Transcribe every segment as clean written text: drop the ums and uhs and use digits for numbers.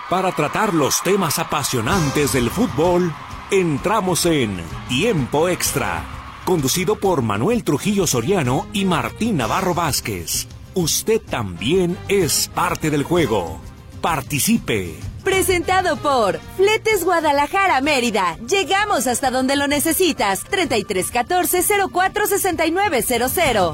Para tratar los temas apasionantes del fútbol, entramos en Tiempo Extra, conducido por Manuel Trujillo Soriano y Martín Navarro Vázquez. Usted también es parte del juego. Participe. Presentado por Fletes Guadalajara Mérida. Llegamos hasta donde lo necesitas. 3314-046900.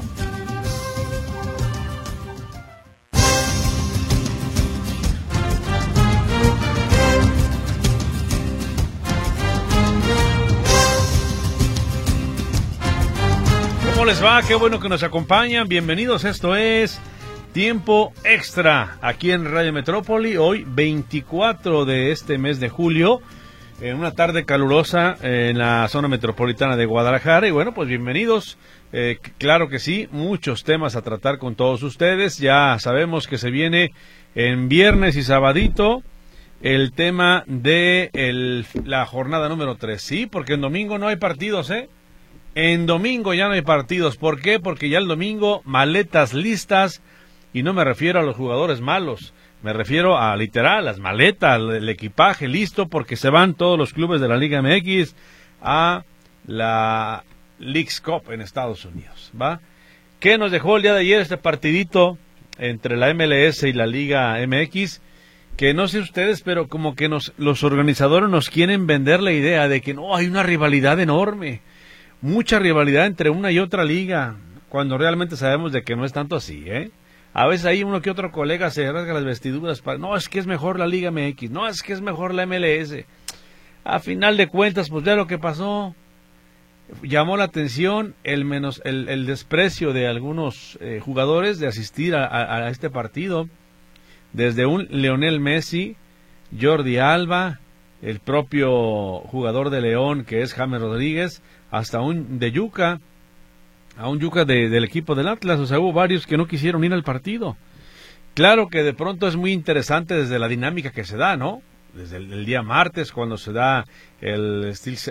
¿Cómo les va? Qué bueno que nos acompañan. Bienvenidos, esto es Tiempo Extra, aquí en Radio Metrópoli, hoy 24 de este mes de julio, en una tarde calurosa en la zona metropolitana de Guadalajara. Y bueno, pues bienvenidos, claro que sí, muchos temas a tratar con todos ustedes. Ya sabemos que se viene en viernes y sabadito el tema de la jornada número 3, sí, porque en domingo no hay partidos, En domingo ya no hay partidos. ¿Por qué? Porque ya el domingo maletas listas. Y no me refiero a los jugadores malos, me refiero a literal, las maletas, el equipaje listo, porque se van todos los clubes de la Liga MX a la Leagues Cup en Estados Unidos, ¿va? ¿Qué nos dejó el día de ayer este partidito entre la MLS y la Liga MX? Que no sé ustedes, pero como que los organizadores nos quieren vender la idea de que no, hay una rivalidad enorme, mucha rivalidad entre una y otra liga, cuando realmente sabemos de que no es tanto así, A veces ahí uno que otro colega se rasga las vestiduras para, no, es que es mejor la Liga MX, no, es que es mejor la MLS. A final de cuentas, pues ya lo que pasó, llamó la atención el desprecio de algunos jugadores de asistir a este partido, desde un Lionel Messi, Jordi Alba, el propio jugador de León que es James Rodríguez, hasta un de Yuca, a un Yuca del equipo del Atlas. O sea, hubo varios que no quisieron ir al partido. Claro que de pronto es muy interesante desde la dinámica que se da, ¿no? Desde el día martes, cuando se da el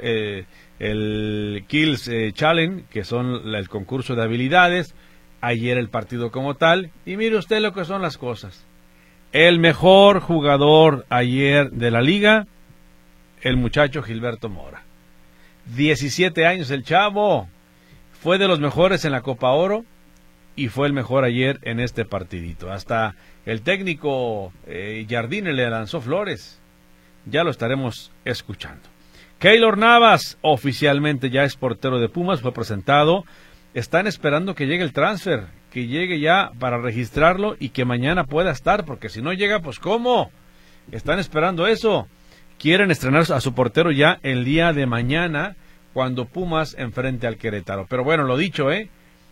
Kills Challenge, que son el concurso de habilidades. Ayer el partido como tal. Y mire usted lo que son las cosas. El mejor jugador ayer de la liga, el muchacho Gilberto Mora. 17 años el chavo. Fue de los mejores en la Copa Oro y fue el mejor ayer en este partidito. Hasta el técnico Jardine le lanzó flores. Ya lo estaremos escuchando. Keylor Navas oficialmente ya es portero de Pumas, fue presentado. Están esperando que llegue el transfer, que llegue ya para registrarlo y que mañana pueda estar, porque si no llega, pues ¿cómo? Están esperando eso. Quieren estrenar a su portero ya el día de mañana, cuando Pumas enfrente al Querétaro. Pero bueno, lo dicho, en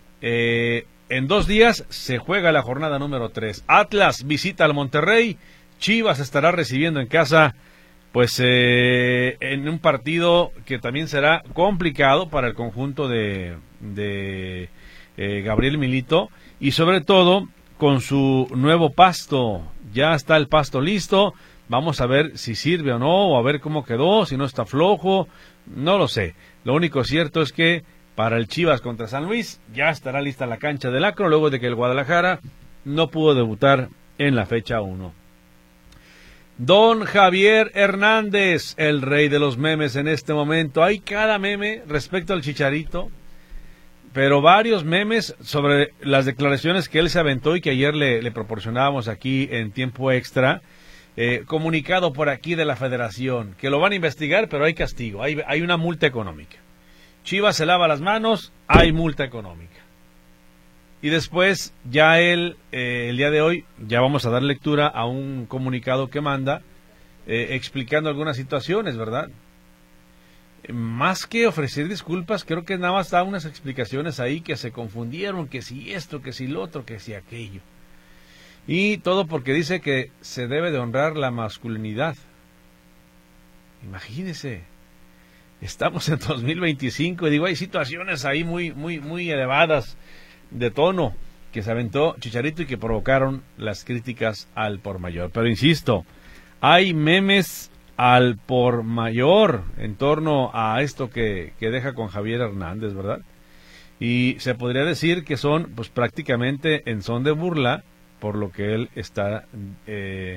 2 días se juega la jornada número 3. Atlas visita al Monterrey. Chivas estará recibiendo en casa, pues en un partido que también será complicado para el conjunto de Gabriel Milito. Y sobre todo con su nuevo pasto. Ya está el pasto listo. Vamos a ver si sirve o no, o a ver cómo quedó, si no está flojo, no lo sé. Lo único cierto es que para el Chivas contra San Luis ya estará lista la cancha del Acro, luego de que el Guadalajara no pudo debutar en la fecha 1. Don Javier Hernández, el rey de los memes en este momento. Hay cada meme respecto al Chicharito, pero varios memes sobre las declaraciones que él se aventó y que ayer le proporcionábamos aquí en Tiempo Extra. Comunicado por aquí de la Federación, que lo van a investigar, pero hay castigo, hay una multa económica. Chivas se lava las manos, hay multa económica. Y después, ya el día de hoy, ya vamos a dar lectura a un comunicado que manda, explicando algunas situaciones, ¿verdad? Más que ofrecer disculpas, creo que nada más da unas explicaciones ahí que se confundieron, que si esto, que si lo otro, que si aquello. Y todo porque dice que se debe de honrar la masculinidad. Imagínese, estamos en 2025 y digo, hay situaciones ahí muy elevadas de tono que se aventó Chicharito y que provocaron las críticas al por mayor. Pero insisto, hay memes al por mayor en torno a esto que deja con Javier Hernández, ¿verdad? Y se podría decir que son pues prácticamente en son de burla por lo que él está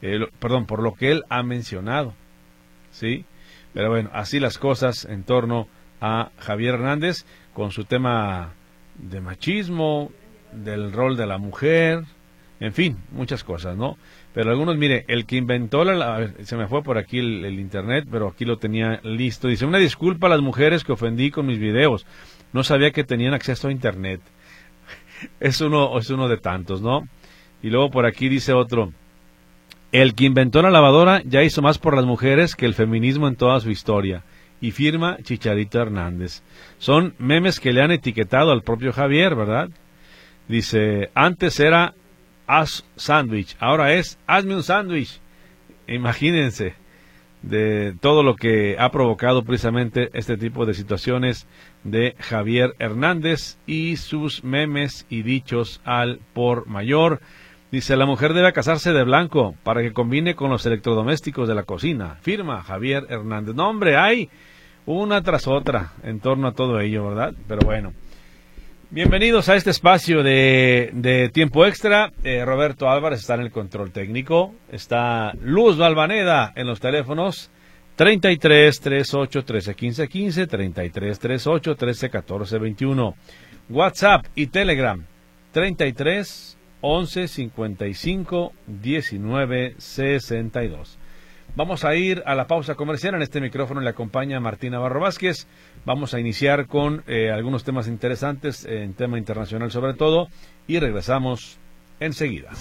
por lo que él ha mencionado, ¿sí? Pero bueno, así las cosas en torno a Javier Hernández, con su tema de machismo, del rol de la mujer, en fin, muchas cosas, ¿no? Pero algunos, mire, el que inventó se me fue por aquí el internet, pero aquí lo tenía listo. Dice, una disculpa a las mujeres que ofendí con mis videos. No sabía que tenían acceso a internet. Es uno de tantos, ¿no? Y luego por aquí dice otro, el que inventó la lavadora ya hizo más por las mujeres que el feminismo en toda su historia. Y firma Chicharito Hernández. Son memes que le han etiquetado al propio Javier, ¿verdad? Dice, antes era haz sándwich, ahora es hazme un sándwich. Imagínense de todo lo que ha provocado precisamente este tipo de situaciones de Javier Hernández y sus memes y dichos al por mayor. Dice, la mujer debe casarse de blanco para que combine con los electrodomésticos de la cocina. Firma Javier Hernández. No, hombre, hay una tras otra en torno a todo ello, ¿verdad? Pero bueno. Bienvenidos a este espacio de tiempo extra. Roberto Álvarez está en el control técnico. Está Luz Valvaneda en los teléfonos 33 38 13 15 15, 33 38 13 14 21. WhatsApp y Telegram 33 11 55 19 62. Vamos a ir a la pausa comercial. En este micrófono le acompaña Martín Navarro Vázquez. Vamos a iniciar con algunos temas interesantes, en tema internacional sobre todo, y regresamos enseguida.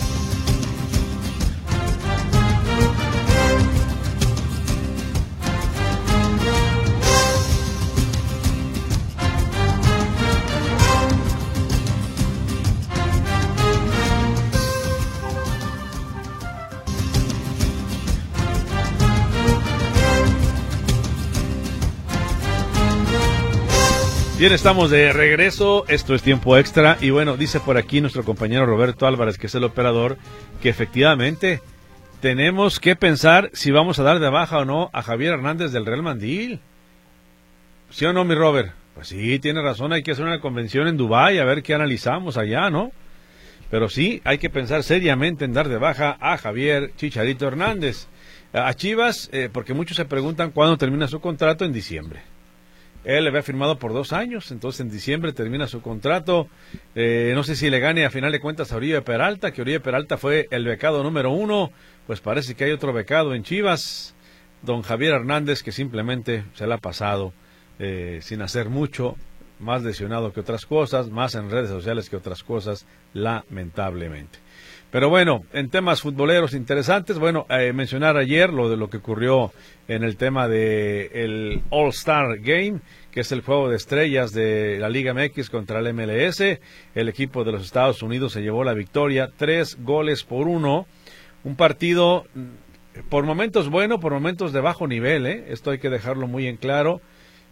Bien, estamos de regreso, esto es tiempo extra y bueno, dice por aquí nuestro compañero Roberto Álvarez, que es el operador, que efectivamente tenemos que pensar si vamos a dar de baja o no a Javier Hernández del Real Mandil. ¿Sí o no, mi Robert? Pues sí, tiene razón, hay que hacer una convención en Dubái a ver qué analizamos allá, ¿no? Pero sí, hay que pensar seriamente en dar de baja a Javier Chicharito Hernández. A Chivas, porque muchos se preguntan cuándo termina su contrato, en diciembre. Él había firmado por 2 años, entonces en diciembre termina su contrato. No sé si le gane a final de cuentas a Oribe Peralta, que Oribe Peralta fue el becado número 1, pues parece que hay otro becado en Chivas, don Javier Hernández, que simplemente se la ha pasado sin hacer mucho, más lesionado que otras cosas, más en redes sociales que otras cosas, lamentablemente. Pero bueno, en temas futboleros interesantes, bueno, mencionar ayer lo que ocurrió en el tema de el All-Star Game, que es el juego de estrellas de la Liga MX contra el MLS. El equipo de los Estados Unidos se llevó la victoria, 3-1. Un partido por momentos bueno, por momentos de bajo nivel, esto hay que dejarlo muy en claro.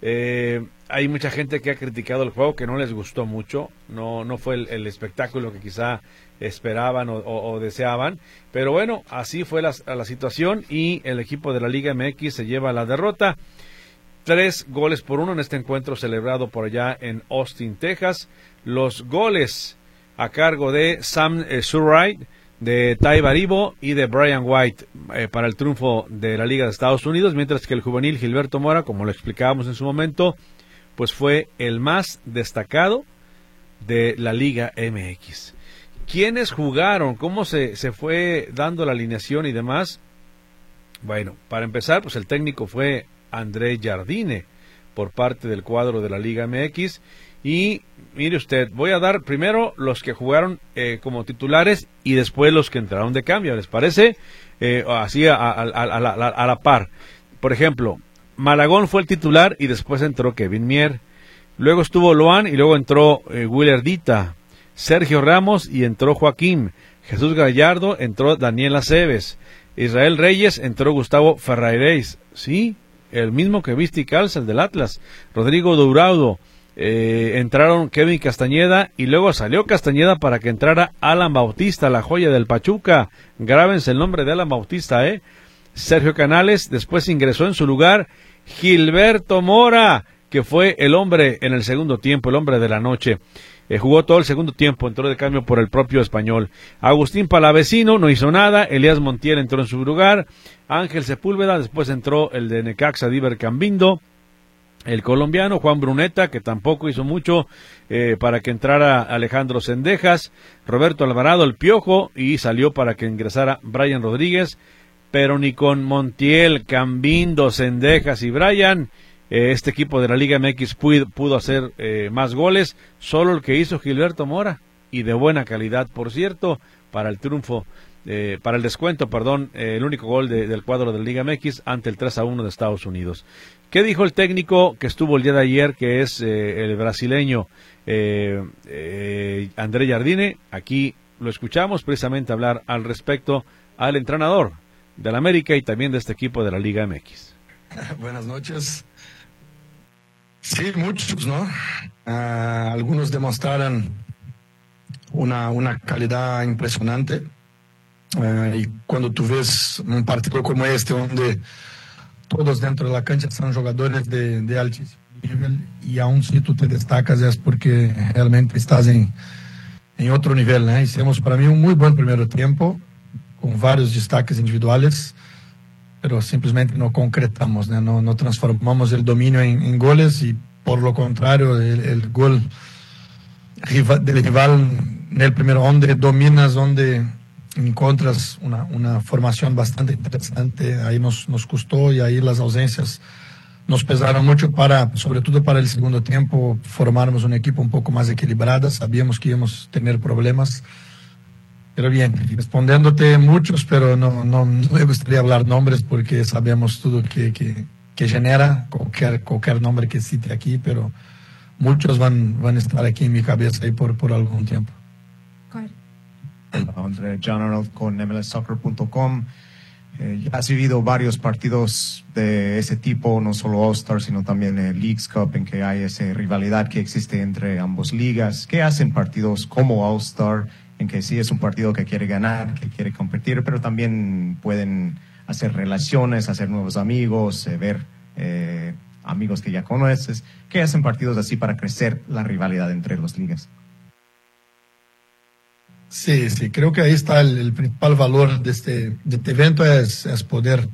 Hay mucha gente que ha criticado el juego, que no les gustó mucho, no fue el espectáculo que quizá esperaban o deseaban, pero bueno, así fue la situación y el equipo de la Liga MX se lleva la derrota, 3-1 en este encuentro celebrado por allá en Austin, Texas. Los goles a cargo de Sam Surratt, de Ty Baribo y de Brian White para el triunfo de la Liga de Estados Unidos, mientras que el juvenil Gilberto Mora, como lo explicábamos en su momento, pues fue el más destacado de la Liga MX. ¿Quiénes jugaron? ¿Cómo se fue dando la alineación y demás? Bueno, para empezar, pues el técnico fue André Jardine por parte del cuadro de la Liga MX. Y mire usted, voy a dar primero los que jugaron como titulares y después los que entraron de cambio, ¿les parece? Así a la par. Por ejemplo, Malagón fue el titular y después entró Kevin Mier. Luego estuvo Loan y luego entró Willer Dita. Sergio Ramos y entró Joaquín. Jesús Gallardo entró Daniel Aceves. Israel Reyes entró Gustavo Ferrairez. Sí, el mismo que viste y calza, el del Atlas. Rodrigo Dourado. Entraron Kevin Castañeda y luego salió Castañeda para que entrara Alan Bautista, la joya del Pachuca. Grábense el nombre de Alan Bautista, Sergio Canales, después ingresó en su lugar Gilberto Mora, que fue el hombre en el segundo tiempo, el hombre de la noche. jugó todo el segundo tiempo, entró de cambio por el propio Español. Agustín Palavecino no hizo nada, Elías Montiel entró en su lugar, Ángel Sepúlveda, después entró el de Necaxa, Diver Cambindo, el colombiano Juan Bruneta, que tampoco hizo mucho para que entrara Alejandro Cendejas, Roberto Alvarado, el Piojo, y salió para que ingresara Brian Rodríguez, pero ni con Montiel, Cambindo, Cendejas y Brian, este equipo de la Liga MX pudo hacer más goles, solo el que hizo Gilberto Mora, y de buena calidad, por cierto, para el triunfo, para el descuento, el único gol del cuadro de la Liga MX ante el 3-1 de Estados Unidos. ¿Qué dijo el técnico que estuvo el día de ayer, que es el brasileño André Jardine? Aquí lo escuchamos precisamente hablar al respecto al entrenador del América y también de este equipo de la Liga MX. Buenas noches. Sí, muchos, ¿no? Algunos demostraron una calidad impresionante. Y cuando tú ves un partido como este, donde todos dentro de la cancha son jugadores de altísimo nivel, y aún si tú te destacas es porque realmente estás en otro nivel, ¿no? Hicimos para mí un muy buen primer tiempo, con varios destaques individuales, pero simplemente no concretamos, ¿no? No transformamos el dominio en goles, y por lo contrario, el gol del rival en el primer donde dominas, donde encontras una formación bastante interesante, ahí nos costó, y ahí las ausencias nos pesaron mucho sobre todo para el segundo tiempo, formarmos un equipo un poco más equilibrado. Sabíamos que íbamos a tener problemas, pero bien, respondiéndote muchos, pero no me gustaría hablar nombres porque sabemos todo que genera cualquier nombre que cite aquí, pero muchos van a estar aquí en mi cabeza ahí por algún tiempo. Andre John Arnold con MLSsoccer.com. Ya has vivido varios partidos de ese tipo, no solo All-Star, sino también el Leagues Cup, en que hay esa rivalidad que existe entre ambas ligas. ¿Qué hacen partidos como All-Star, en que sí es un partido que quiere ganar, que quiere competir, pero también pueden hacer relaciones, hacer nuevos amigos, ver amigos que ya conoces? ¿Qué hacen partidos así para crecer la rivalidad entre las ligas? Sí, creo que ahí está el principal valor de este evento, es poder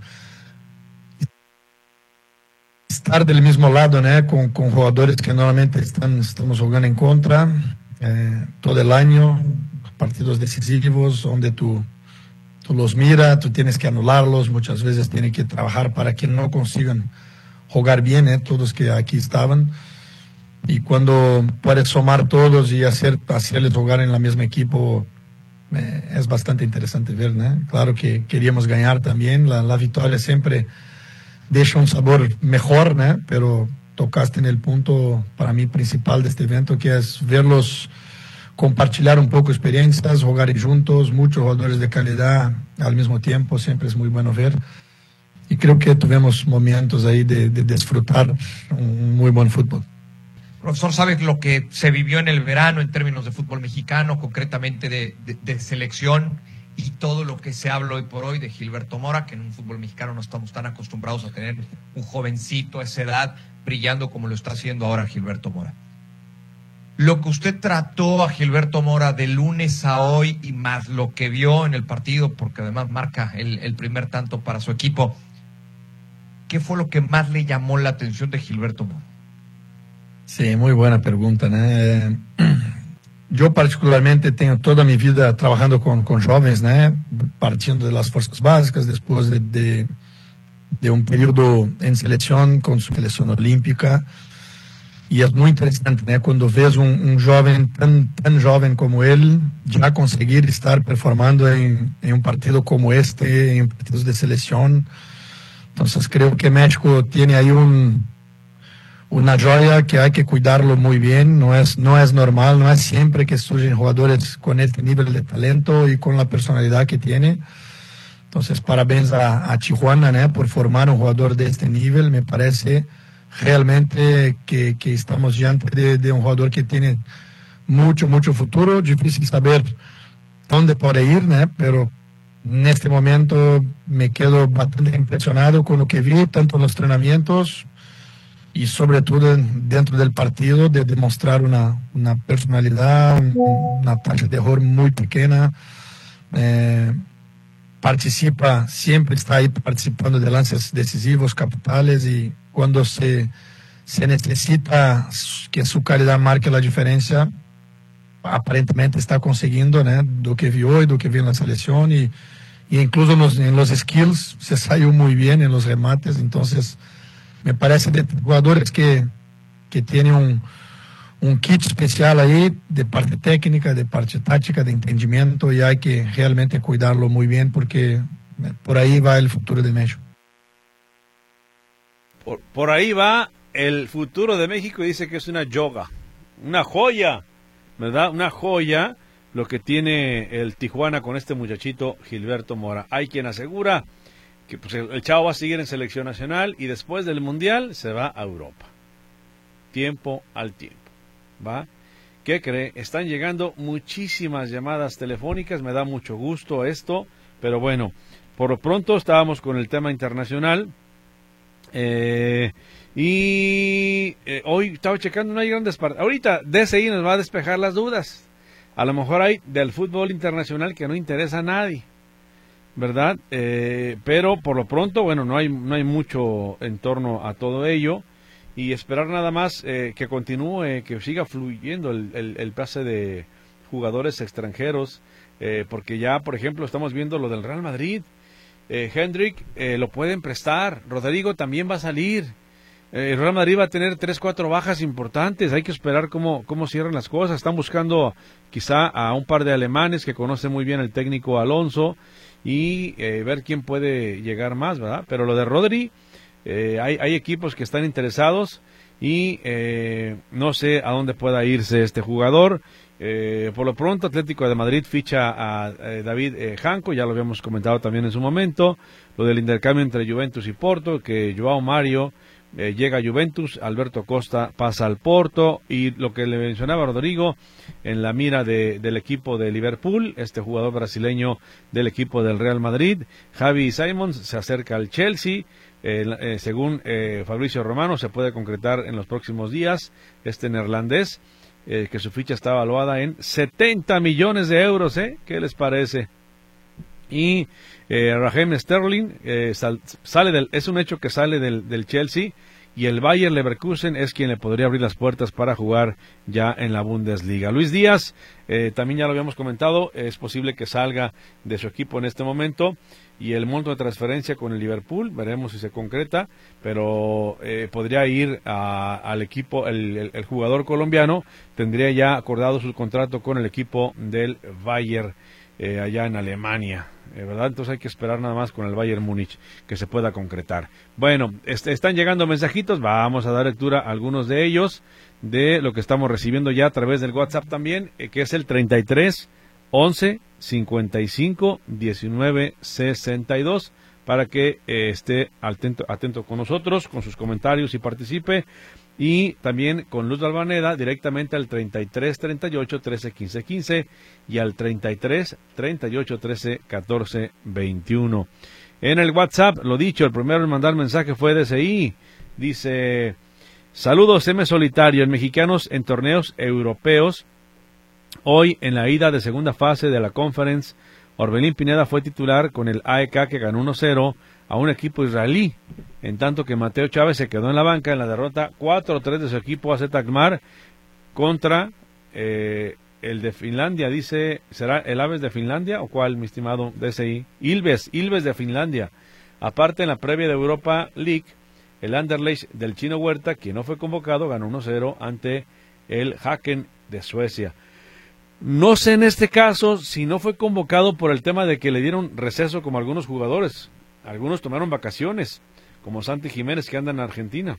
estar del mismo lado, ¿no? Con jugadores que normalmente estamos jugando en contra todo el año, partidos decisivos donde tú los miras, tú tienes que anularlos, muchas veces tienes que trabajar para que no consigan jugar bien, todos que aquí estaban. Y cuando puedes sumar todos y hacerles jugar en la misma equipo, es bastante interesante ver, ¿no? Claro que queríamos ganar también, la victoria siempre deja un sabor mejor, ¿no? Pero tocaste en el punto para mí principal de este evento, que es verlos compartir un poco experiencias, jugar juntos, muchos jugadores de calidad al mismo tiempo, siempre es muy bueno ver. Y creo que tuvimos momentos ahí de disfrutar un muy buen fútbol. Profesor, ¿sabes lo que se vivió en el verano en términos de fútbol mexicano, concretamente de selección, y todo lo que se habla hoy por hoy de Gilberto Mora, que en un fútbol mexicano no estamos tan acostumbrados a tener un jovencito a esa edad brillando como lo está haciendo ahora Gilberto Mora? Lo que usted trató a Gilberto Mora de lunes a hoy, y más lo que vio en el partido, porque además marca el primer tanto para su equipo, ¿qué fue lo que más le llamó la atención de Gilberto Mora? Sí, muy buena pregunta, ¿no? Yo particularmente tengo toda mi vida trabajando con jóvenes, ¿no? Partiendo de las fuerzas básicas, después de un periodo en selección, con su selección olímpica. Y es muy interesante, ¿no? Cuando ves un joven tan joven como él, ya conseguir estar performando en un partido como este, en partidos de selección. Entonces creo que México tiene ahí una joya que hay que cuidarlo muy bien. No es normal, no es siempre que surgen jugadores con este nivel de talento y con la personalidad que tiene. Entonces, parabéns a Tijuana, ¿no? Por formar un jugador de este nivel. Me parece realmente que estamos diante de un jugador que tiene mucho futuro. Difícil saber dónde puede ir, ¿no? Pero en este momento me quedo bastante impresionado con lo que vi, tanto en los entrenamientos y sobre todo dentro del partido de demostrar una personalidad, una taxa de error muy pequeña. Participa, siempre está ahí participando de lances decisivos, capitales, y cuando se necesita que su calidad marque la diferencia, aparentemente está consiguiendo, ¿no? Lo que vi hoy, lo que vi en la selección, y incluso en los skills se salió muy bien en los remates. Entonces me parece de jugadores que tienen un kit especial ahí, de parte técnica, de parte táctica, de entendimiento, y hay que realmente cuidarlo muy bien, porque por ahí va el futuro de México. Por ahí va el futuro de México, y dice que es una yoga, una joya, ¿verdad? Una joya lo que tiene el Tijuana con este muchachito Gilberto Mora. Hay quien asegura que pues, el chavo va a seguir en selección nacional y después del Mundial se va a Europa. Tiempo al tiempo, ¿va? ¿Qué cree? Están llegando muchísimas llamadas telefónicas, me da mucho gusto esto, pero bueno, por lo pronto estábamos con el tema internacional. Hoy estaba checando, no hay grandes partidos. Ahorita DCI nos va a despejar las dudas. A lo mejor hay del fútbol internacional que no interesa a nadie, ¿verdad? Pero por lo pronto, bueno, no hay mucho en torno a todo ello, y esperar nada más que continúe, que siga fluyendo el pase de jugadores extranjeros, porque ya, por ejemplo, estamos viendo lo del Real Madrid. Hendrik lo pueden prestar, Rodrigo también va a salir. El Real Madrid va a tener 3-4 bajas importantes, hay que esperar cómo cierran las cosas. Están buscando quizá a un par de alemanes que conoce muy bien el técnico Alonso, y ver quién puede llegar más, ¿verdad? Pero lo de Rodri, hay equipos que están interesados, y no sé a dónde pueda irse este jugador. Por lo pronto, Atlético de Madrid ficha a David Janko, ya lo habíamos comentado también en su momento. Lo del intercambio entre Juventus y Porto, que Joao Mario llega a Juventus, Alberto Costa pasa al Porto, y lo que le mencionaba Rodrigo, en la mira del equipo de Liverpool, este jugador brasileño del equipo del Real Madrid. Xavi Simons se acerca al Chelsea, según Fabricio Romano se puede concretar en los próximos días. Este neerlandés, que su ficha está evaluada en 70 millones de euros, ¿qué les parece? Y Raheem Sterling es un hecho que sale del Chelsea, y el Bayer Leverkusen es quien le podría abrir las puertas para jugar ya en la Bundesliga. Luis Díaz, también ya lo habíamos comentado, es posible que salga de su equipo en este momento, y el monto de transferencia con el Liverpool, veremos si se concreta, pero podría ir al equipo, el jugador colombiano tendría ya acordado su contrato con el equipo del Bayer allá en Alemania, ¿verdad? Entonces hay que esperar nada más con el Bayern Múnich que se pueda concretar. Bueno, están llegando mensajitos, vamos a dar lectura a algunos de ellos, de lo que estamos recibiendo ya a través del WhatsApp también, que es el 33 11 55 19 62, para que esté atento con nosotros, con sus comentarios y participe. Y también con Luz Balvaneda directamente al 33 38 13 15 15 y al 33 38 13 14 21. En el WhatsApp, lo dicho, el primero en mandar mensaje fue DCI. Dice: saludos M Solitario, en mexicanos en torneos europeos. Hoy en la ida de segunda fase de la Conference, Orbelín Pineda fue titular con el AEK, que ganó 1-0 a un equipo israelí, en tanto que Mateo Chávez se quedó en la banca en la derrota 4-3 de su equipo AZ Alkmaar contra el de Finlandia. Dice, ¿será el Aves de Finlandia o cuál, mi estimado DCI? Ilves de Finlandia. Aparte, en la previa de Europa League, el Anderlecht del Chino Huerta, quien no fue convocado, ganó 1-0 ante el Häcken de Suecia. No sé en este caso si no fue convocado por el tema de que le dieron receso como algunos jugadores. Algunos tomaron vacaciones, como Santi Jiménez, que anda en Argentina.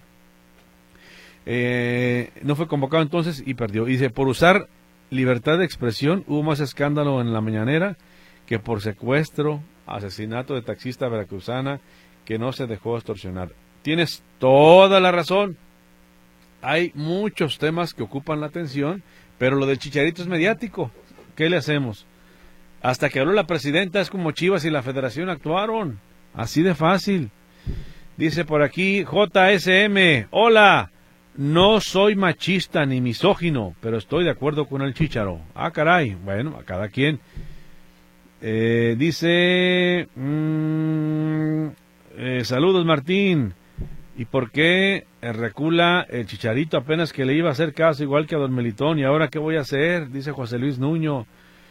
No fue convocado entonces y perdió. Dice, por usar libertad de expresión hubo más escándalo en la mañanera que por secuestro, asesinato de taxista veracruzana que no se dejó extorsionar. Tienes toda la razón. Hay muchos temas que ocupan la atención, pero lo del Chicharito es mediático. ¿Qué le hacemos? Hasta que habló la presidenta, es como Chivas y la Federación actuaron. Así de fácil. Dice por aquí JSM, hola, no soy machista ni misógino, pero estoy de acuerdo con el Chícharo. Ah, caray, bueno, a cada quien. Dice, saludos Martín, ¿y por qué recula el Chicharito apenas que le iba a hacer caso igual que a don Melitón? ¿Y ahora qué voy a hacer? Dice José Luis Nuño.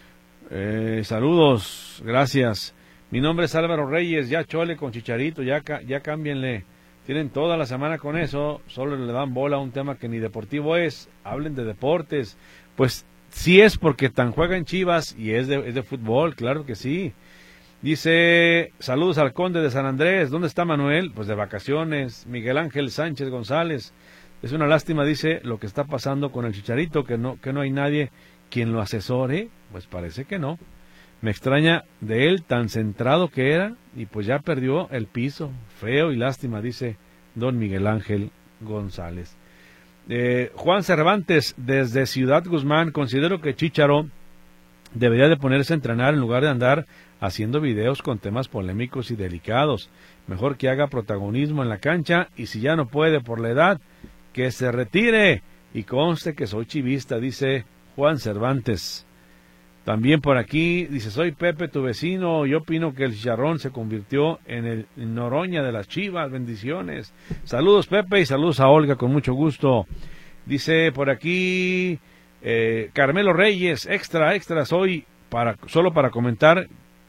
Saludos, gracias. Mi nombre es Álvaro Reyes, ya chole con Chicharito, ya cámbienle. Tienen toda la semana con eso, solo le dan bola a un tema que ni deportivo es. Hablen de deportes. Pues sí es porque tan juega en Chivas y es de fútbol, claro que sí. Dice, saludos al Conde de San Andrés, ¿dónde está Manuel? Pues de vacaciones. Miguel Ángel Sánchez González, es una lástima, dice, lo que está pasando con el Chicharito, que no hay nadie quien lo asesore. Pues parece que no. Me extraña de él, tan centrado que era, y pues ya perdió el piso. Feo y lástima, dice don Miguel Ángel González. Juan Cervantes, desde Ciudad Guzmán, considero que Chícharo debería de ponerse a entrenar en lugar de andar haciendo videos con temas polémicos y delicados. Mejor que haga protagonismo en la cancha, y si ya no puede por la edad, que se retire. Y conste que soy chivista, dice Juan Cervantes. También por aquí dice, soy Pepe, tu vecino, yo opino que el Chicharrón se convirtió en el Noroña de las Chivas, bendiciones. Saludos Pepe y saludos a Olga, con mucho gusto. Dice por aquí Carmelo Reyes, extra, soy solo para comentar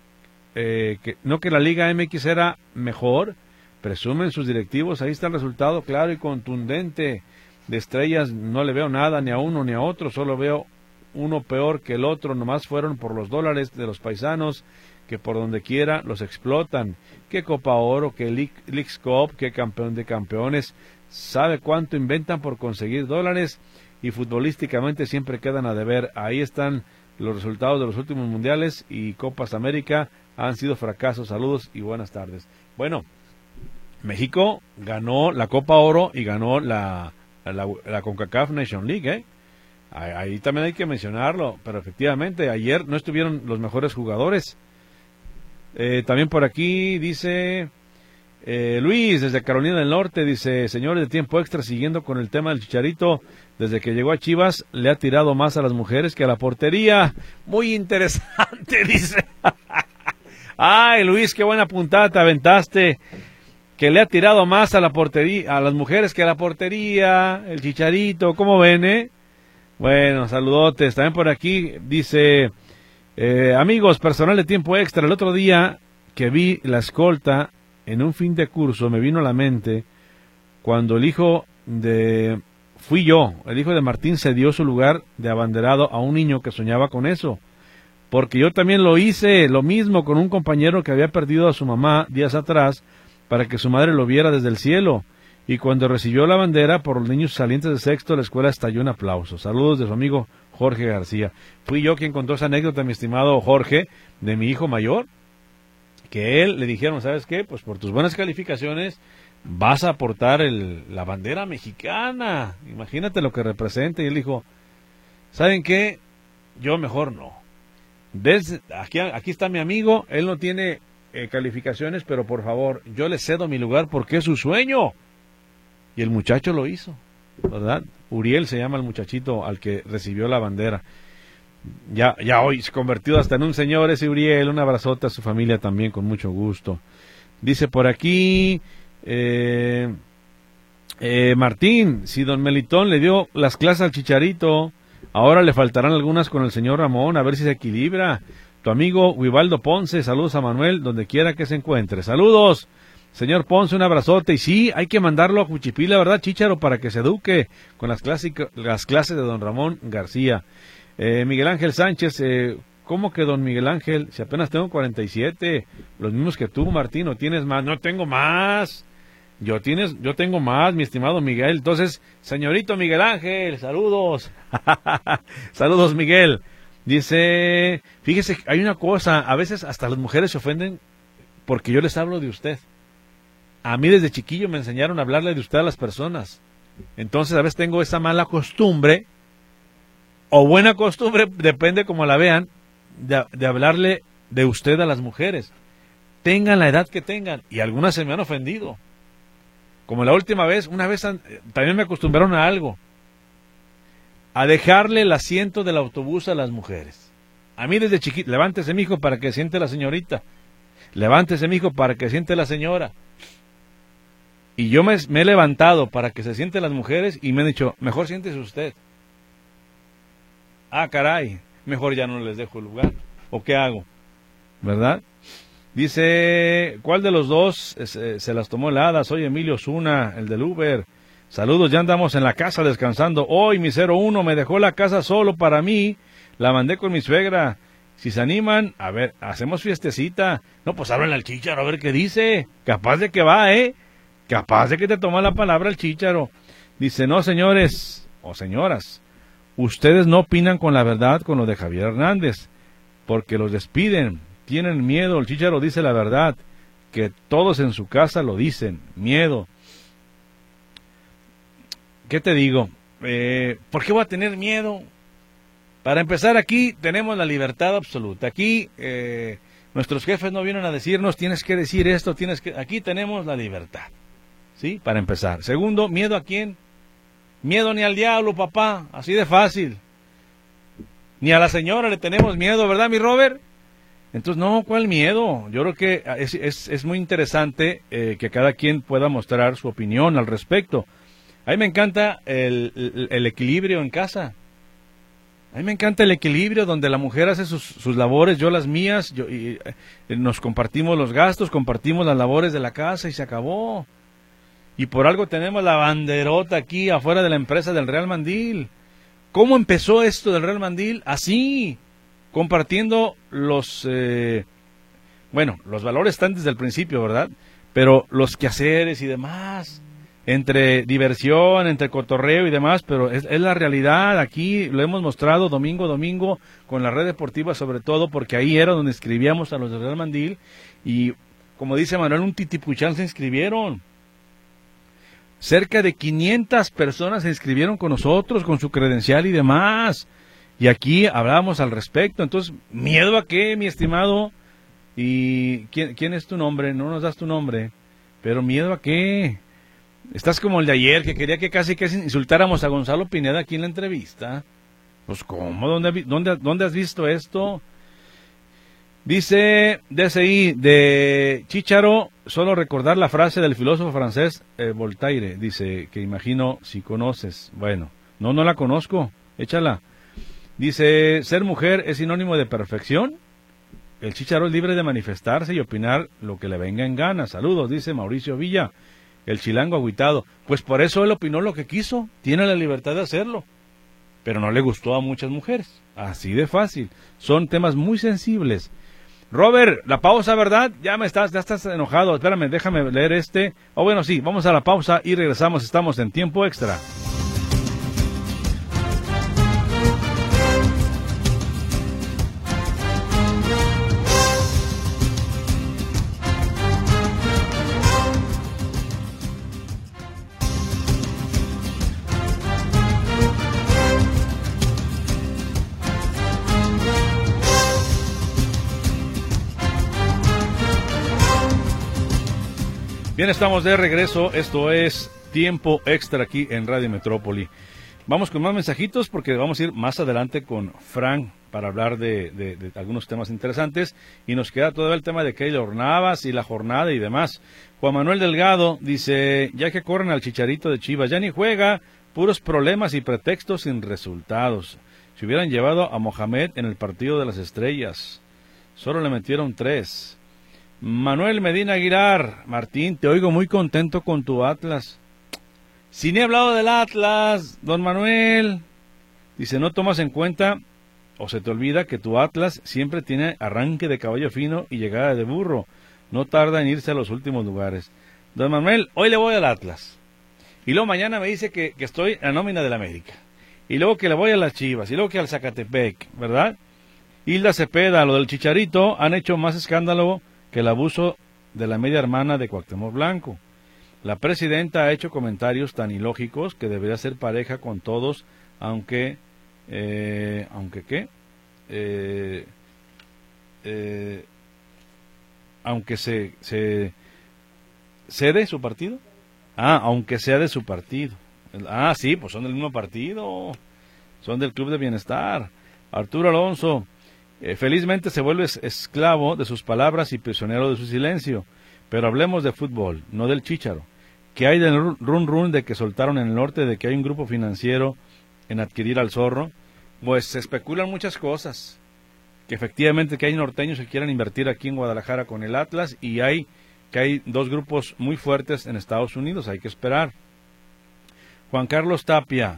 que la Liga MX era mejor, presumen sus directivos, ahí está el resultado claro y contundente. De estrellas no le veo nada, ni a uno ni a otro, solo veo uno peor que el otro, nomás fueron por los dólares de los paisanos, que por donde quiera los explotan. Que Copa Oro, que Leagues Cup, que campeón de campeones, ¿sabe cuánto inventan por conseguir dólares? Y futbolísticamente siempre quedan a deber. Ahí están los resultados de los últimos mundiales y Copas América, han sido fracasos. Saludos y buenas tardes. Bueno, México ganó la Copa Oro y ganó la CONCACAF Nation League, Ahí también hay que mencionarlo, pero efectivamente ayer no estuvieron los mejores jugadores. También por aquí dice Luis desde Carolina del Norte, dice, señores de Tiempo Extra, siguiendo con el tema del Chicharito, desde que llegó a Chivas le ha tirado más a las mujeres que a la portería. Muy interesante, dice. Ay, Luis, qué buena puntada te aventaste. Que le ha tirado más a la portería, a las mujeres que a la portería, el Chicharito. ¿Cómo ven, Bueno, saludotes. También por aquí dice, amigos, personal de Tiempo Extra, el otro día que vi la escolta en un fin de curso, me vino a la mente cuando el hijo de Martín cedió su lugar de abanderado a un niño que soñaba con eso. Porque yo también lo hice, lo mismo con un compañero que había perdido a su mamá días atrás, para que su madre lo viera desde el cielo. Y cuando recibió la bandera por los niños salientes de sexto, la escuela estalló en aplausos. Saludos de su amigo Jorge García. Fui yo quien contó esa anécdota, mi estimado Jorge, de mi hijo mayor, que él le dijeron, ¿sabes qué? Pues por tus buenas calificaciones vas a portar la bandera mexicana. Imagínate lo que representa. Y él dijo, ¿saben qué? Yo mejor no. Aquí está mi amigo, él no tiene calificaciones, pero por favor, yo le cedo mi lugar porque es su sueño. Y el muchacho lo hizo, ¿verdad? Uriel se llama el muchachito al que recibió la bandera. Ya hoy se convertido hasta en un señor ese Uriel. Un abrazote a su familia también, con mucho gusto. Dice por aquí Martín, si don Melitón le dio las clases al Chicharito, ahora le faltarán algunas con el señor Ramón, a ver si se equilibra. Tu amigo Wibaldo Ponce, saludos a Manuel, donde quiera que se encuentre. Saludos, señor Ponce, un abrazote. Y sí, hay que mandarlo a Juchipila, ¿verdad, Chícharo? Para que se eduque con las clases de don Ramón García. Miguel Ángel Sánchez, ¿cómo que don Miguel Ángel? Si apenas tengo 47, los mismos que tú, Martín, ¿o tienes más? No tengo más. Yo tengo más, mi estimado Miguel. Entonces, señorito Miguel Ángel, saludos. Saludos, Miguel. Dice, fíjese, hay una cosa, a veces hasta las mujeres se ofenden porque yo les hablo de usted. A mí desde chiquillo me enseñaron a hablarle de usted a las personas. Entonces a veces tengo esa mala costumbre, o buena costumbre, depende como la vean, de hablarle de usted a las mujeres. Tengan la edad que tengan, y algunas se me han ofendido. Como la última vez, también me acostumbraron a algo. A dejarle el asiento del autobús a las mujeres. A mí desde chiquito, levántese, mijo, para que siente la señorita. Levántese, mijo, para que siente la señora. Y yo me he levantado para que se sienten las mujeres y me han dicho, mejor siéntese usted. Ah, caray, mejor ya no les dejo el lugar. ¿O qué hago? ¿Verdad? Dice, ¿cuál de los dos se las tomó heladas? Soy Emilio Zuna, el del Uber. Saludos, ya andamos en la casa descansando. Hoy mi 01 me dejó la casa solo para mí. La mandé con mi suegra. Si se animan, a ver, hacemos fiestecita. No, pues hablan al Chícharo a ver qué dice. Capaz de que va, Capaz de que te toma la palabra el Chícharo. Dice, no, señores o señoras, ustedes no opinan con la verdad con lo de Javier Hernández, porque los despiden, tienen miedo. El Chícharo dice la verdad, que todos en su casa lo dicen, miedo. ¿Qué te digo? ¿Por qué voy a tener miedo? Para empezar, aquí tenemos la libertad absoluta. Aquí nuestros jefes no vienen a decirnos, tienes que decir esto, aquí tenemos la libertad. ¿Sí? Para empezar. Segundo, ¿miedo a quién? Miedo ni al diablo, papá, así de fácil. Ni a la señora le tenemos miedo, ¿verdad, mi Robert? Entonces, no, ¿cuál miedo? Yo creo que es muy interesante que cada quien pueda mostrar su opinión al respecto. A mí me encanta el equilibrio en casa. A mí me encanta el equilibrio donde la mujer hace sus labores, yo las mías, nos compartimos los gastos, compartimos las labores de la casa y se acabó. Y por algo tenemos la banderota aquí afuera de la empresa del Real Mandil. ¿Cómo empezó esto del Real Mandil? Así, compartiendo los valores están desde el principio, ¿verdad? Pero los quehaceres y demás, entre diversión, entre cotorreo y demás, pero es la realidad. Aquí lo hemos mostrado domingo a domingo con la red deportiva, sobre todo porque ahí era donde inscribíamos a los del Real Mandil y, como dice Manuel, un titipuchán se inscribieron. Cerca de 500 personas se inscribieron con nosotros, con su credencial y demás. Y aquí hablábamos al respecto. Entonces, ¿miedo a qué, mi estimado? ¿Y quién es tu nombre? No nos das tu nombre. Pero ¿miedo a qué? Estás como el de ayer, que quería que casi insultáramos a Gonzalo Pineda aquí en la entrevista. Pues, ¿cómo? ¿Dónde has visto esto? Dice DCI, de Chícharo, solo recordar la frase del filósofo francés Voltaire, dice, que imagino si conoces. Bueno, no la conozco, échala. Dice, ser mujer es sinónimo de perfección. El Chícharo es libre de manifestarse y opinar lo que le venga en gana. Saludos, dice Mauricio Villa, el chilango agüitado. Pues por eso él opinó lo que quiso, tiene la libertad de hacerlo. Pero no le gustó a muchas mujeres, así de fácil. Son temas muy sensibles. Robert, la pausa, ¿verdad? Ya estás enojado. Espérame, déjame leer este. Bueno, sí, vamos a la pausa y regresamos. Estamos en tiempo extra. Bien, estamos de regreso. Esto es Tiempo Extra aquí en Radio Metrópoli. Vamos con más mensajitos porque vamos a ir más adelante con Frank para hablar de algunos temas interesantes. Y nos queda todavía el tema de Keylor Navas y la jornada y demás. Juan Manuel Delgado dice, ya que corren al Chicharito de Chivas, ya ni juega, puros problemas y pretextos sin resultados. Si hubieran llevado a Mohamed en el partido de las estrellas, solo le metieron 3. Manuel Medina Aguilar, Martín, te oigo muy contento con tu Atlas. Si ni he hablado del Atlas, don Manuel. Dice, no tomas en cuenta o se te olvida que tu Atlas siempre tiene arranque de caballo fino y llegada de burro. No tarda en irse a los últimos lugares. Don Manuel, hoy le voy al Atlas. Y luego mañana me dice que estoy en la nómina del América. Y luego que le voy a las Chivas. Y luego que al Zacatepec, ¿verdad? Hilda Cepeda, lo del Chicharito, han hecho más escándalo que el abuso de la media hermana de Cuauhtémoc Blanco. La presidenta ha hecho comentarios tan ilógicos que debería ser pareja con todos, aunque se cede su partido. Aunque sea de su partido. Sí, pues son del mismo partido. Son del Club de Bienestar. Arturo Alonso, felizmente se vuelve esclavo de sus palabras y prisionero de su silencio. Pero hablemos de fútbol, no del Chícharo. ¿Qué hay del run de que soltaron en el norte de que hay un grupo financiero en adquirir al Zorro? Pues se especulan muchas cosas. Que efectivamente que hay norteños que quieran invertir aquí en Guadalajara con el Atlas y hay dos grupos muy fuertes en Estados Unidos, hay que esperar. Juan Carlos Tapia,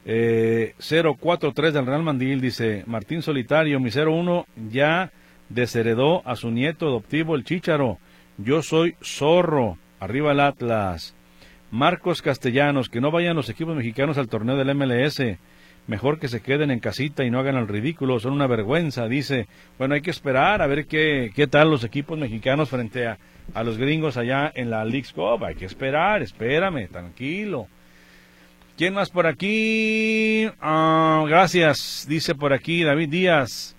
043 del Real Mandil, dice: Martín Solitario, mi 01 ya desheredó a su nieto adoptivo el Chícharo. Yo soy Zorro, arriba el Atlas. Marcos Castellanos, que no vayan los equipos mexicanos al torneo del MLS, mejor que se queden en casita y no hagan el ridículo, son una vergüenza, dice. Bueno, hay que esperar a ver qué tal los equipos mexicanos frente a los gringos allá en la Leagues Cup. Hay que esperar, espérame, tranquilo. ¿Quién más por aquí? Gracias, dice por aquí David Díaz.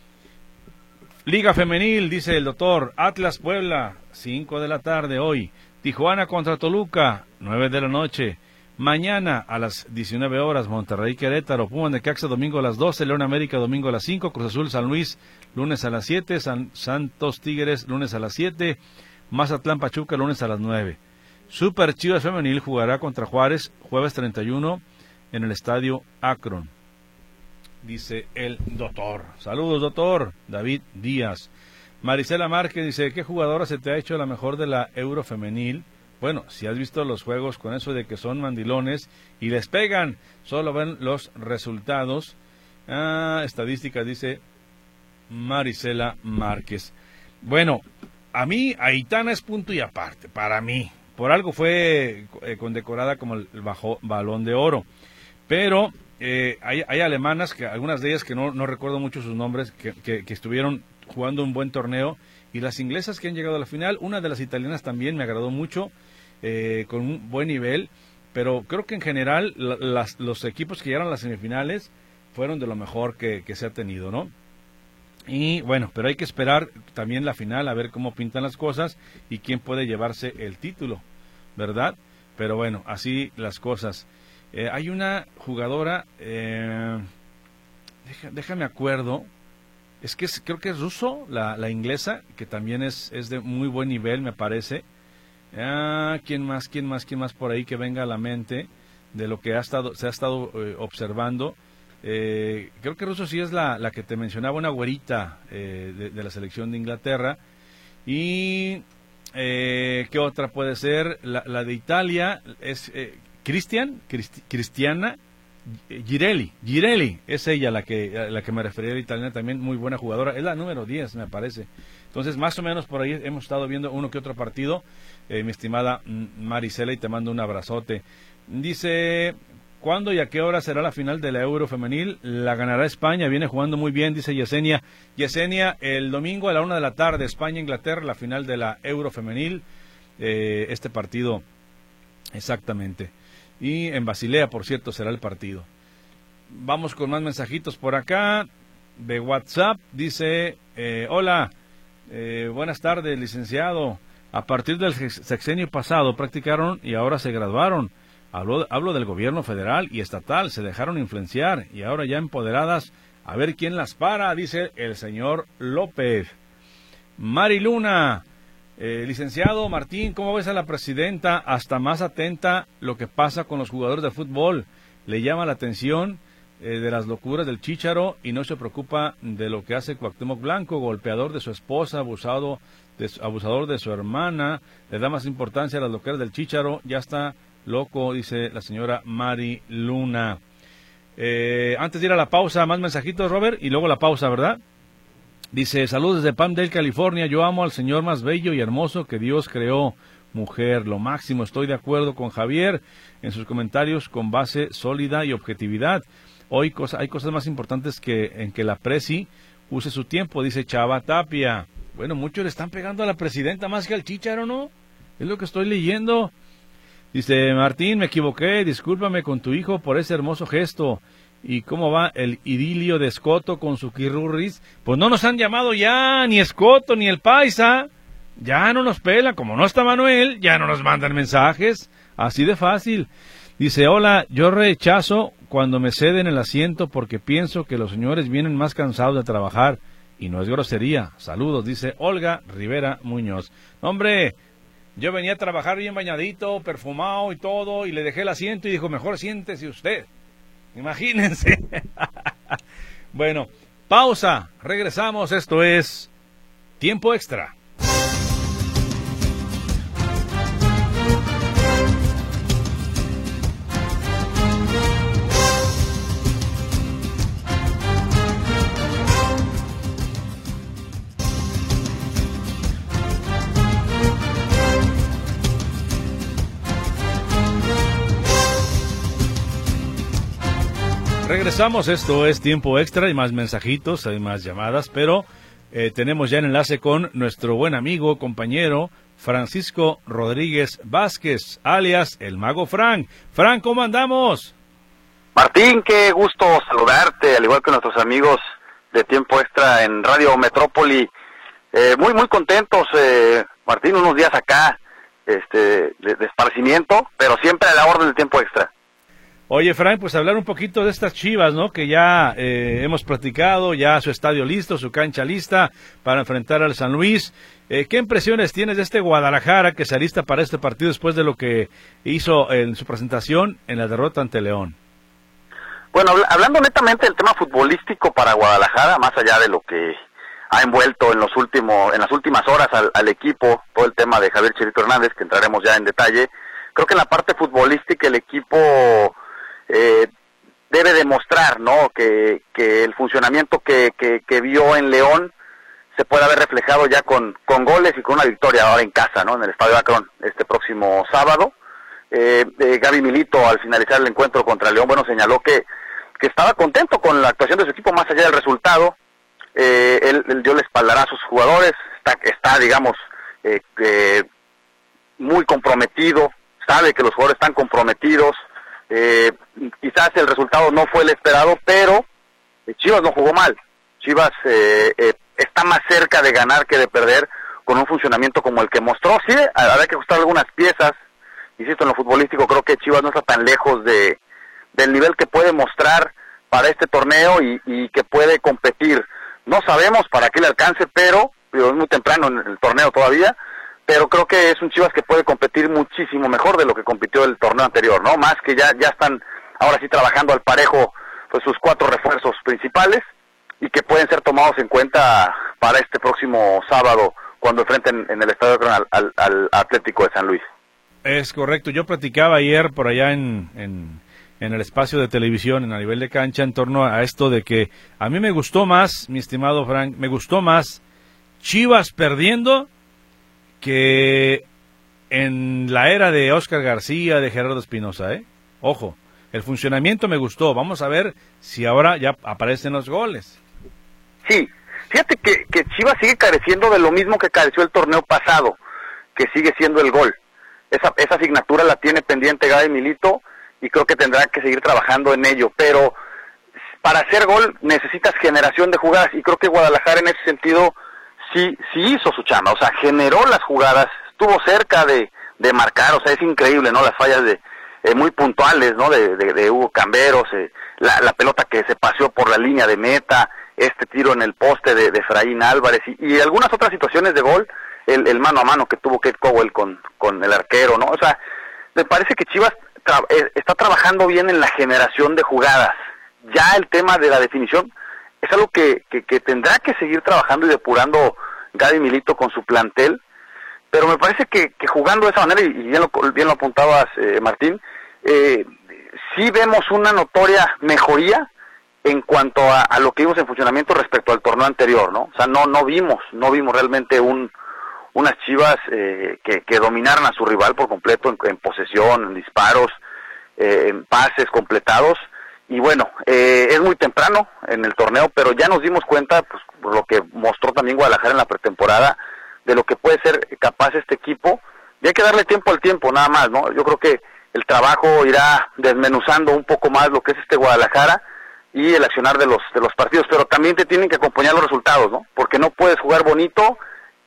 Liga Femenil, dice el doctor. Atlas Puebla, 5 de la tarde hoy. Tijuana contra Toluca, 9 de la noche. Mañana a las 19 horas, Monterrey Querétaro, Pumas Necaxa domingo a las 12, León América domingo a las 5, Cruz Azul San Luis lunes a las 7, Santos Tigres lunes a las 7, Mazatlán Pachuca lunes a las 9. Super Chivas Femenil jugará contra Juárez jueves 31 en el estadio Akron, dice el doctor. Saludos, doctor David Díaz. Marisela Márquez dice: ¿qué jugadora se te ha hecho la mejor de la Euro Femenil? Bueno, si has visto los juegos con eso de que son mandilones y les pegan, solo ven los resultados. Estadísticas, dice Marisela Márquez. Bueno, a mí Aitana es punto y aparte, para mí. Por algo fue condecorada como el Balón de Oro. Pero hay alemanas, que algunas de ellas que no recuerdo mucho sus nombres, que estuvieron jugando un buen torneo, y las inglesas que han llegado a la final. Una de las italianas también me agradó mucho, con un buen nivel, pero creo que en general los equipos que llegaron a las semifinales fueron de lo mejor que se ha tenido, ¿no? Y bueno, pero hay que esperar también la final a ver cómo pintan las cosas y quién puede llevarse el título, ¿verdad? Pero bueno, así las cosas. Hay una jugadora, déjame acuerdo, creo que es ruso, la inglesa, que también es de muy buen nivel, me parece. ¿Quién más por ahí que venga a la mente de lo que se ha estado observando? Creo que ruso sí es la que te mencionaba, una güerita de la selección de Inglaterra. Y ¿qué otra puede ser? La de Italia es Cristiana Girelli, es ella la que me refería, la italiana, también muy buena jugadora, es la número 10 me parece. Entonces más o menos por ahí hemos estado viendo uno que otro partido, mi estimada Marisela, y te mando un abrazote. Dice: ¿cuándo y a qué hora será la final de la Euro Femenil? La ganará España, viene jugando muy bien, dice Yesenia. Yesenia, el domingo a la 1 de la tarde, España-Inglaterra, la final de la Euro Femenil, este partido exactamente. Y en Basilea, por cierto, será el partido. Vamos con más mensajitos por acá de WhatsApp. Dice: hola, buenas tardes, licenciado. A partir del sexenio pasado practicaron y ahora se graduaron. Hablo del gobierno federal y estatal, se dejaron influenciar y ahora ya empoderadas, a ver quién las para, dice el señor López. Mari Luna: licenciado Martín, ¿cómo ves a la presidenta? Hasta más atenta lo que pasa con los jugadores de fútbol. Le llama la atención de las locuras del Chícharo y no se preocupa de lo que hace Cuauhtémoc Blanco, golpeador de su esposa, abusador de su hermana. Le da más importancia a las locuras del Chícharo. Ya está loco, dice la señora Mari Luna. Antes de ir a la pausa, más mensajitos, Robert, y luego la pausa, ¿verdad? Dice: saludos desde Palmdale, California. Yo amo al señor más bello y hermoso que Dios creó. Mujer, lo máximo. Estoy de acuerdo con Javier en sus comentarios con base sólida y objetividad. Hoy hay cosas más importantes en que la presi use su tiempo, dice Chava Tapia. Bueno, muchos le están pegando a la presidenta más que al Chícharo, ¿no? Es lo que estoy leyendo. Dice: Martín, me equivoqué, discúlpame con tu hijo por ese hermoso gesto. ¿Y cómo va el idilio de Escoto con su Quirurris? Pues no nos han llamado ya, ni Escoto, ni el Paisa. Ya no nos pela, como no está Manuel, ya no nos mandan mensajes, así de fácil. Dice, hola, yo rechazo cuando me ceden el asiento porque pienso que los señores vienen más cansados de trabajar y no es grosería. Saludos, dice Olga Rivera Muñoz. Hombre, yo venía a trabajar bien bañadito, perfumado y todo, y le dejé el asiento y dijo, mejor siéntese usted. Imagínense. Bueno, pausa, regresamos, esto es Tiempo Extra. Regresamos, esto es Tiempo Extra, hay más mensajitos, hay más llamadas, pero tenemos ya el enlace con nuestro buen amigo, compañero, Francisco Rodríguez Vázquez, alias el Mago Frank. Frank, ¿cómo andamos? Martín, qué gusto saludarte, al igual que nuestros amigos de Tiempo Extra en Radio Metrópoli. Muy contentos, Martín, unos días acá de esparcimiento, pero siempre a la orden del Tiempo Extra. Oye, Frank, pues hablar un poquito de estas Chivas, ¿no? Que ya hemos platicado, ya su estadio listo, su cancha lista para enfrentar al San Luis. ¿Qué impresiones tienes de este Guadalajara que se alista para este partido después de lo que hizo en su presentación en la derrota ante León? Bueno, hablando netamente del tema futbolístico para Guadalajara, más allá de lo que ha envuelto en las últimas horas al equipo, todo el tema de Javier Chirito Hernández, que entraremos ya en detalle, creo que en la parte futbolística el equipo debe demostrar, ¿no? Que el funcionamiento que vio en León se pueda ver reflejado ya con goles y con una victoria ahora en casa, ¿no? En el Estadio Akron este próximo sábado. Gaby Milito, al finalizar el encuentro contra León, bueno, señaló que estaba contento con la actuación de su equipo más allá del resultado. Él dio el espaldarazo a sus jugadores, está digamos, muy comprometido, sabe que los jugadores están comprometidos. Quizás el resultado no fue el esperado, pero Chivas no jugó mal. Chivas está más cerca de ganar que de perder con un funcionamiento como el que mostró. Sí, habrá que ajustar algunas piezas. Insisto, en lo futbolístico creo que Chivas no está tan lejos del nivel que puede mostrar para este torneo y que puede competir. No sabemos para qué le alcance, pero es muy temprano en el torneo todavía. Pero creo que es un Chivas que puede competir muchísimo mejor de lo que compitió el torneo anterior, ¿no? Más que ya están ahora sí trabajando al parejo pues sus 4 refuerzos principales y que pueden ser tomados en cuenta para este próximo sábado cuando enfrenten en el Estadio al Atlético de San Luis. Es correcto, yo platicaba ayer por allá en el espacio de televisión, a nivel de cancha, en torno a esto de que a mí me gustó más, mi estimado Frank, me gustó más Chivas perdiendo que en la era de Óscar García, de Gerardo Espinosa, Ojo, el funcionamiento me gustó. Vamos a ver si ahora ya aparecen los goles. Sí, fíjate que Chivas sigue careciendo de lo mismo que careció el torneo pasado, que sigue siendo el gol. Esa asignatura la tiene pendiente Gaby Milito y creo que tendrá que seguir trabajando en ello. Pero para hacer gol necesitas generación de jugadas y creo que Guadalajara en ese sentido sí hizo su chamba, o sea, generó las jugadas, estuvo cerca de marcar, o sea, es increíble, ¿no? Las fallas muy puntuales, ¿no? De Hugo Camberos, la pelota que se paseó por la línea de meta, este tiro en el poste de Efraín Álvarez y algunas otras situaciones de gol, el mano a mano que tuvo Kate Cowell con el arquero, ¿no? O sea, me parece que Chivas está trabajando bien en la generación de jugadas. Ya el tema de la definición es algo que tendrá que seguir trabajando y depurando Gaby Milito con su plantel, pero me parece que jugando de esa manera, y bien lo apuntabas, Martín, sí vemos una notoria mejoría en cuanto a lo que vimos en funcionamiento respecto al torneo anterior, ¿no? O sea, no vimos realmente unas Chivas que dominaran a su rival por completo en posesión, en disparos, en pases completados. Y bueno, es muy temprano en el torneo, pero ya nos dimos cuenta, pues, por lo que mostró también Guadalajara en la pretemporada, de lo que puede ser capaz este equipo. Y hay que darle tiempo al tiempo, nada más, ¿no? Yo creo que el trabajo irá desmenuzando un poco más lo que es este Guadalajara y el accionar de los partidos, pero también te tienen que acompañar los resultados, ¿no? Porque no puedes jugar bonito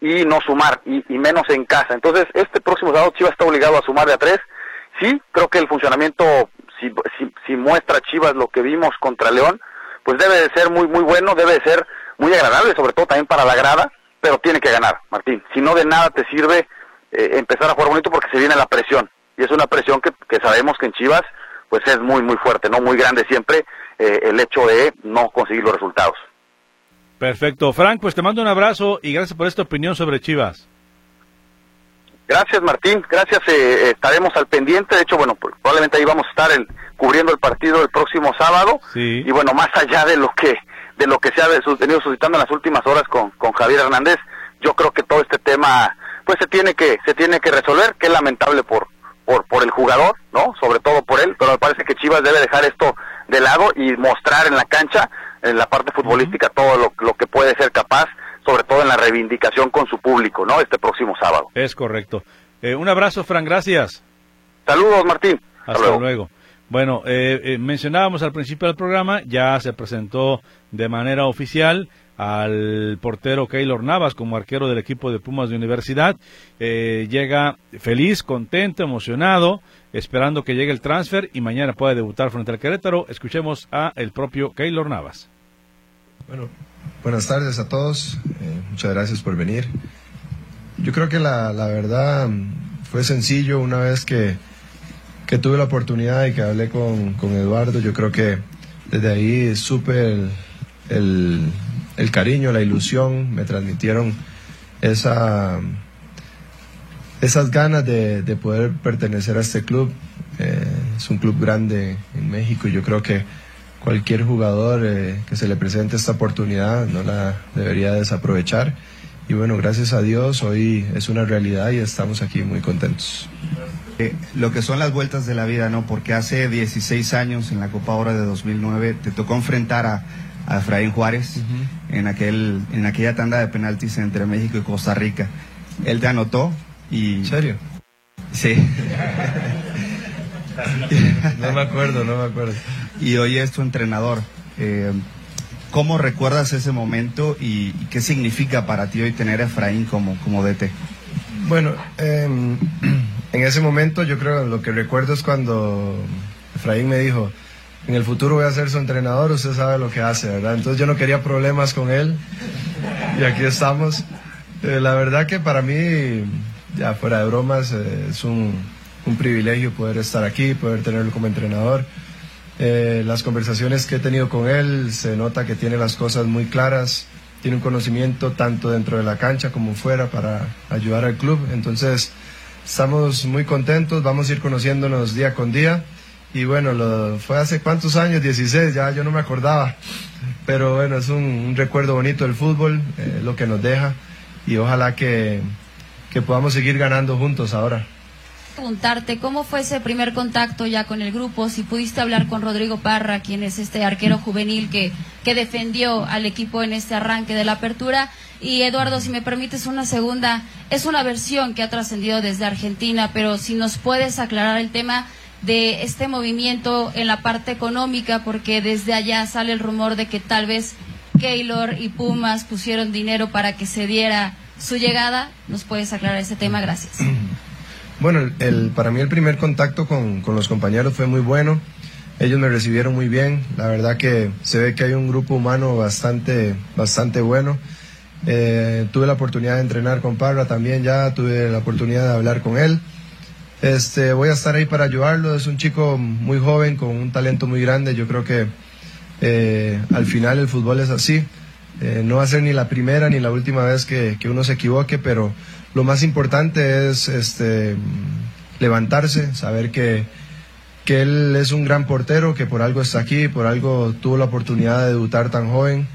y no sumar, y menos en casa. Entonces, este próximo sábado Chivas está obligado a sumar de a 3. Sí, creo que el funcionamiento, si muestra Chivas lo que vimos contra León, pues debe de ser muy bueno, debe de ser muy agradable, sobre todo también para la grada, pero tiene que ganar, Martín. Si no, de nada te sirve empezar a jugar bonito, porque se viene la presión, y es una presión que sabemos que en Chivas pues es muy fuerte, no muy grande siempre, el hecho de no conseguir los resultados. Perfecto. Frank, pues te mando un abrazo y gracias por esta opinión sobre Chivas. Gracias, Martín, gracias, estaremos al pendiente. De hecho, bueno, probablemente ahí vamos a estar cubriendo el partido el próximo sábado. Sí. Y bueno, más allá de lo que se ha venido suscitando en las últimas horas con Javier Hernández, yo creo que todo este tema pues se tiene que resolver, que es lamentable por el jugador, ¿no? Sobre todo por él, pero me parece que Chivas debe dejar esto de lado y mostrar en la cancha, en la parte futbolística, todo lo que puede ser capaz, sobre todo en la reivindicación con su público, ¿no? Este próximo sábado. Es correcto. Un abrazo, Frank, gracias. Saludos, Martín. Hasta luego. Bueno, mencionábamos al principio del programa, ya se presentó de manera oficial al portero Keylor Navas como arquero del equipo de Pumas de Universidad. Llega feliz, contento, emocionado, esperando que llegue el transfer y mañana pueda debutar frente al Querétaro. Escuchemos a el propio Keylor Navas. Bueno, buenas tardes a todos, muchas gracias por venir. Yo creo que la verdad fue sencillo una vez que tuve la oportunidad y que hablé con Eduardo. Yo creo que desde ahí supe el cariño, la ilusión, me transmitieron esas ganas de poder pertenecer a este club. Es un club grande en México y yo creo que cualquier jugador que se le presente esta oportunidad no la debería desaprovechar. Y bueno, gracias a Dios hoy es una realidad y estamos aquí muy contentos. Lo que son las vueltas de la vida, ¿no? Porque hace 16 años en la Copa Oro de 2009 te tocó enfrentar a Efraín Juárez en aquella tanda de penaltis entre México y Costa Rica. Él te anotó y... ¿En serio? Sí. No me acuerdo. Y hoy es tu entrenador. ¿Cómo recuerdas ese momento y qué significa para ti hoy tener a Efraín como DT? Bueno, en ese momento yo creo lo que recuerdo es cuando Efraín me dijo: en el futuro voy a ser su entrenador, usted sabe lo que hace, ¿verdad? Entonces yo no quería problemas con él y aquí estamos. La verdad que para mí, ya fuera de bromas, es un privilegio poder estar aquí, poder tenerlo como entrenador. Las conversaciones que he tenido con él, se nota que tiene las cosas muy claras, tiene un conocimiento tanto dentro de la cancha como fuera para ayudar al club. Entonces estamos muy contentos, vamos a ir conociéndonos día con día. Y bueno, fue hace cuántos años, 16, ya yo no me acordaba, pero bueno, es un recuerdo bonito del fútbol, lo que nos deja, y ojalá que podamos seguir ganando juntos ahora. Preguntarte cómo fue ese primer contacto ya con el grupo, si pudiste hablar con Rodrigo Parra, quien es este arquero juvenil que defendió al equipo en este arranque de la apertura. Y Eduardo, si me permites una segunda, es una versión que ha trascendido desde Argentina, pero si nos puedes aclarar el tema de este movimiento en la parte económica, porque desde allá sale el rumor de que tal vez Keylor y Pumas pusieron dinero para que se diera su llegada. ¿Nos puedes aclarar ese tema? Gracias. Bueno, para mí el primer contacto con los compañeros fue muy bueno, ellos me recibieron muy bien, la verdad que se ve que hay un grupo humano bastante bueno. Tuve la oportunidad de entrenar con Parra también, ya tuve la oportunidad de hablar con él. Voy a estar ahí para ayudarlo, es un chico muy joven con un talento muy grande. Yo creo que al final el fútbol es así, no va a ser ni la primera ni la última vez que uno se equivoque, pero lo más importante es levantarse, saber que él es un gran portero, que por algo está aquí, por algo tuvo la oportunidad de debutar tan joven,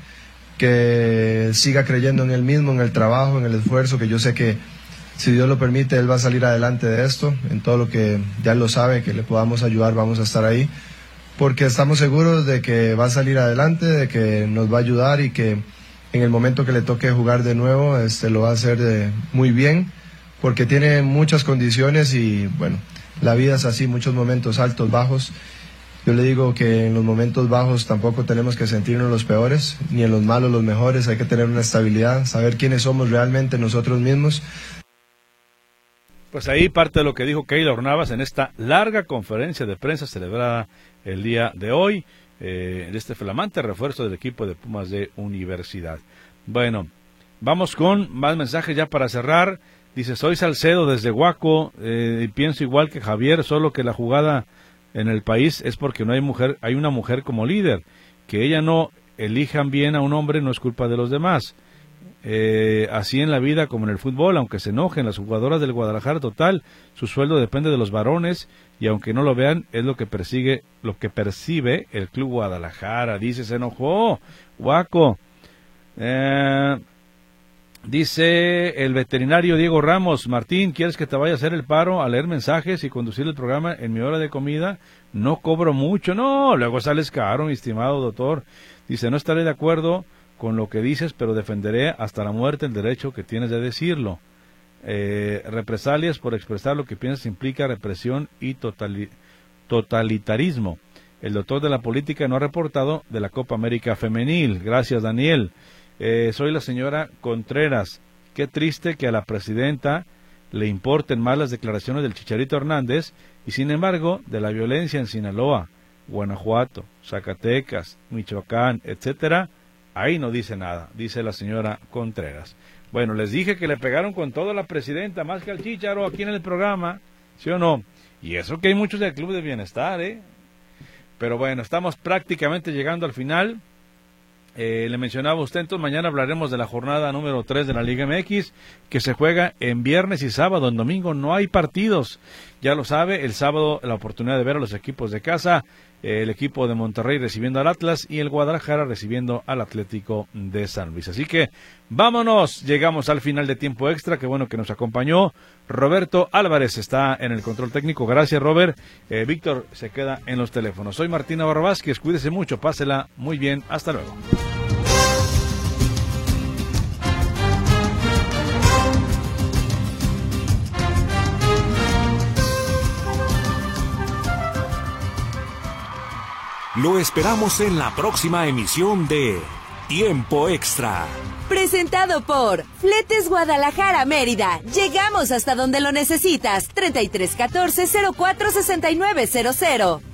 que siga creyendo en él mismo, en el trabajo, en el esfuerzo, que yo sé que si Dios lo permite, él va a salir adelante de esto, en todo lo que ya él lo sabe, que le podamos ayudar, vamos a estar ahí, porque estamos seguros de que va a salir adelante, de que nos va a ayudar y que en el momento que le toque jugar de nuevo, lo va a hacer muy bien, porque tiene muchas condiciones y bueno, la vida es así, muchos momentos altos, bajos. Yo le digo que en los momentos bajos tampoco tenemos que sentirnos los peores, ni en los malos los mejores. Hay que tener una estabilidad, saber quiénes somos realmente nosotros mismos. Pues ahí parte de lo que dijo Keylor Navas en esta larga conferencia de prensa celebrada el día de hoy, de este flamante refuerzo del equipo de Pumas de Universidad. Bueno, vamos con más mensajes ya para cerrar. Dice, soy Salcedo desde Huaco, y pienso igual que Javier, solo que la jugada en el país es porque no hay mujer, hay una mujer como líder. Que ella no elijan bien a un hombre no es culpa de los demás. Así en la vida como en el fútbol, aunque se enojen las jugadoras del Guadalajara, total, su sueldo depende de los varones y aunque no lo vean es lo que percibe el Club Guadalajara. Dice, se enojó Huaco. Dice el veterinario Diego Ramos, Martín, ¿quieres que te vaya a hacer el paro a leer mensajes y conducir el programa en mi hora de comida? No cobro mucho. No, luego sales caro, mi estimado doctor. Dice, no estaré de acuerdo con lo que dices, pero defenderé hasta la muerte el derecho que tienes de decirlo. Represalias por expresar lo que piensas implica represión y totalitarismo. El doctor de la política no ha reportado de la Copa América Femenil. Gracias, Daniel. Soy la señora Contreras. Qué triste que a la presidenta le importen más las declaraciones del Chicharito Hernández y sin embargo de la violencia en Sinaloa, Guanajuato, Zacatecas, Michoacán, etcétera, ahí no dice nada, dice la señora Contreras. Bueno, les dije que le pegaron con todo a la presidenta, más que al Chicharo aquí en el programa, ¿sí o no? Y eso que hay muchos del Club de Bienestar, Pero bueno, estamos prácticamente llegando al final. Le mencionaba usted, entonces mañana hablaremos de la jornada número 3 de la Liga MX, que se juega en viernes y sábado. En domingo no hay partidos, ya lo sabe. El sábado la oportunidad de ver a los equipos de casa, el equipo de Monterrey recibiendo al Atlas y el Guadalajara recibiendo al Atlético de San Luis. Así que vámonos, llegamos al final de tiempo extra. Qué bueno que nos acompañó. Roberto Álvarez está en el control técnico. Gracias, Robert. Víctor se queda en los teléfonos. Soy Martín Navarro Vázquez. Cuídese mucho, pásela muy bien. Hasta luego. Lo esperamos en la próxima emisión de Tiempo Extra. Presentado por Fletes Guadalajara Mérida. Llegamos hasta donde lo necesitas. 3314-046900.